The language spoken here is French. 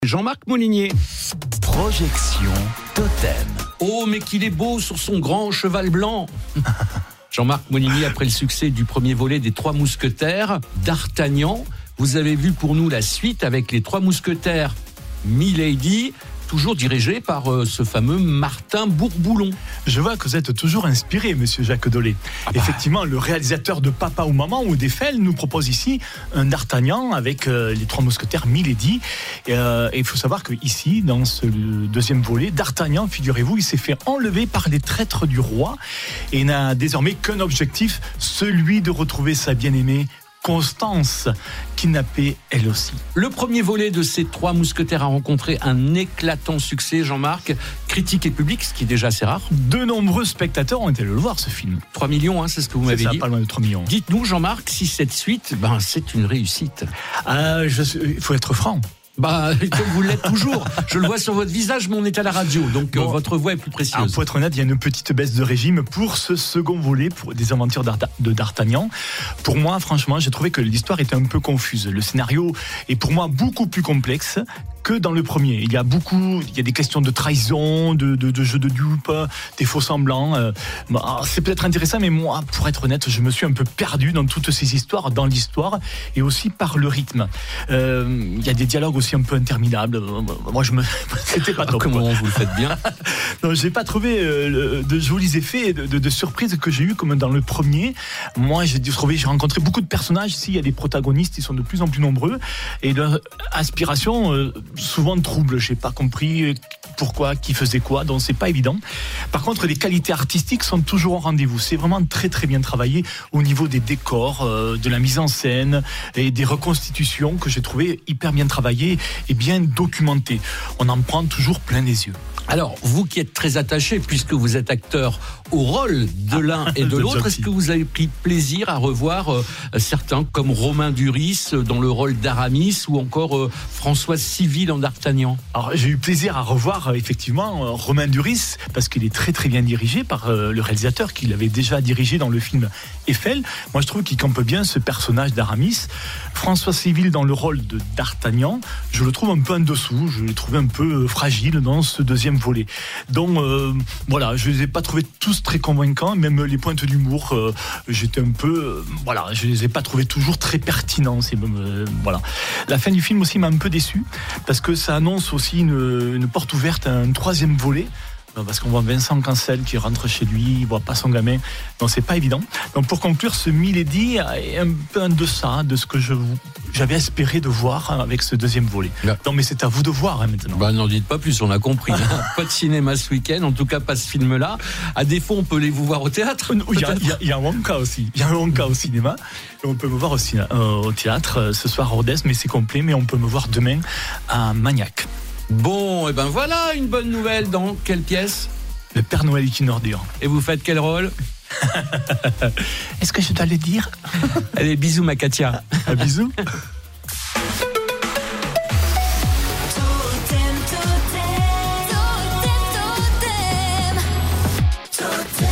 Jean-Marc Molinier. Projection Totem. Oh, mais qu'il est beau sur son grand cheval blanc. Jean-Marc Molinier, après le succès du premier volet des Trois Mousquetaires, d'Artagnan, vous avez vu pour nous la suite avec les Trois Mousquetaires Milady, toujours dirigé par ce fameux Martin Bourboulon. Je vois que vous êtes toujours inspiré, monsieur Jacques Dolé. Effectivement, le réalisateur de Papa ou Maman ou d'Eiffel nous propose ici un d'Artagnan avec les Trois Mousquetaires Milady. Et il faut savoir qu'ici, dans ce deuxième volet, d'Artagnan, figurez-vous, il s'est fait enlever par les traîtres du roi et n'a désormais qu'un objectif, celui de retrouver sa bien-aimée Constance, kidnappée elle aussi. Le premier volet de ces Trois Mousquetaires a rencontré un éclatant succès, Jean-Marc, critique et public, ce qui est déjà assez rare. De nombreux spectateurs ont été le voir, ce film. 3 millions, c'est ce que vous m'avez dit. Pas loin de 3 millions. Dites-nous, Jean-Marc, si cette suite, c'est une réussite. Il faut être franc. Comme vous l'êtes toujours. Je le vois sur votre visage, mais on est à la radio, donc votre voix est plus précieuse. Alors, pour être honnête, il y a une petite baisse de régime pour ce second volet pour des aventures de d'Artagnan. Pour moi, franchement, j'ai trouvé que l'histoire était un peu confuse. Le scénario est pour moi beaucoup plus complexe que dans le premier. Il y a des questions de trahison, de jeu de dupe, des faux semblants. C'est peut-être intéressant, mais moi, pour être honnête, je me suis un peu perdu dans toutes ces histoires, dans l'histoire, et aussi par le rythme. Il y a des dialogues aussi un peu interminables. Moi, c'était pas top. Comment vous le faites bien? Non, j'ai pas trouvé de jolis effets, de surprises que j'ai eu comme dans le premier. Moi, j'ai rencontré beaucoup de personnages. Ici, il y a des protagonistes, ils sont de plus en plus nombreux, et leur aspiration souvent trouble. J'ai pas compris pourquoi, qui faisait quoi, donc c'est pas évident. Par contre, les qualités artistiques sont toujours au rendez-vous. C'est vraiment très très bien travaillé au niveau des décors, de la mise en scène et des reconstitutions que j'ai trouvé hyper bien travaillées et bien documentées. On en prend toujours plein les yeux. Alors, vous qui êtes très attaché, puisque vous êtes acteur au rôle de l'un et de l'autre, est-ce que vous avez pris plaisir à revoir certains comme Romain Duris dans le rôle d'Aramis ou encore Françoise Civil en d'Artagnan? Alors, j'ai eu plaisir à revoir effectivement Romain Duris parce qu'il est très très bien dirigé par le réalisateur qui l'avait déjà dirigé dans le film Eiffel. Moi, je trouve qu'il campe bien ce personnage d'Aramis. Françoise Civil dans le rôle d'Artagnan, je le trouve un peu en dessous, je l'ai trouvé un peu fragile dans ce deuxième volet. Donc je les ai pas trouvés tous très convaincants, même les pointes d'humour, j'étais un peu je les ai pas trouvés toujours très pertinents. La fin du film aussi m'a un peu déçu parce que ça annonce aussi une porte ouverte à un troisième volet. Parce qu'on voit Vincent Cancel qui rentre chez lui, il voit pas son gamin, donc c'est pas évident. Donc pour conclure, ce Milady est un peu en deçà de ce que j'avais espéré de voir avec ce deuxième volet. Non, mais c'est à vous de voir maintenant. N'en dites pas plus, on a compris. Pas de cinéma ce week-end, en tout cas pas ce film-là. À défaut, on peut vous voir au théâtre. Il y a un Wonka aussi. Il y a un Wonka au cinéma. Et on peut me voir aussi au théâtre ce soir à Rodez, mais c'est complet. Mais on peut me voir demain à Magnac. Bon, et voilà une bonne nouvelle. Dans quelle pièce? Le Père Noël est une ordure. Et vous faites quel rôle? Est-ce que je dois le dire? Allez, bisous ma Katia. Bisous.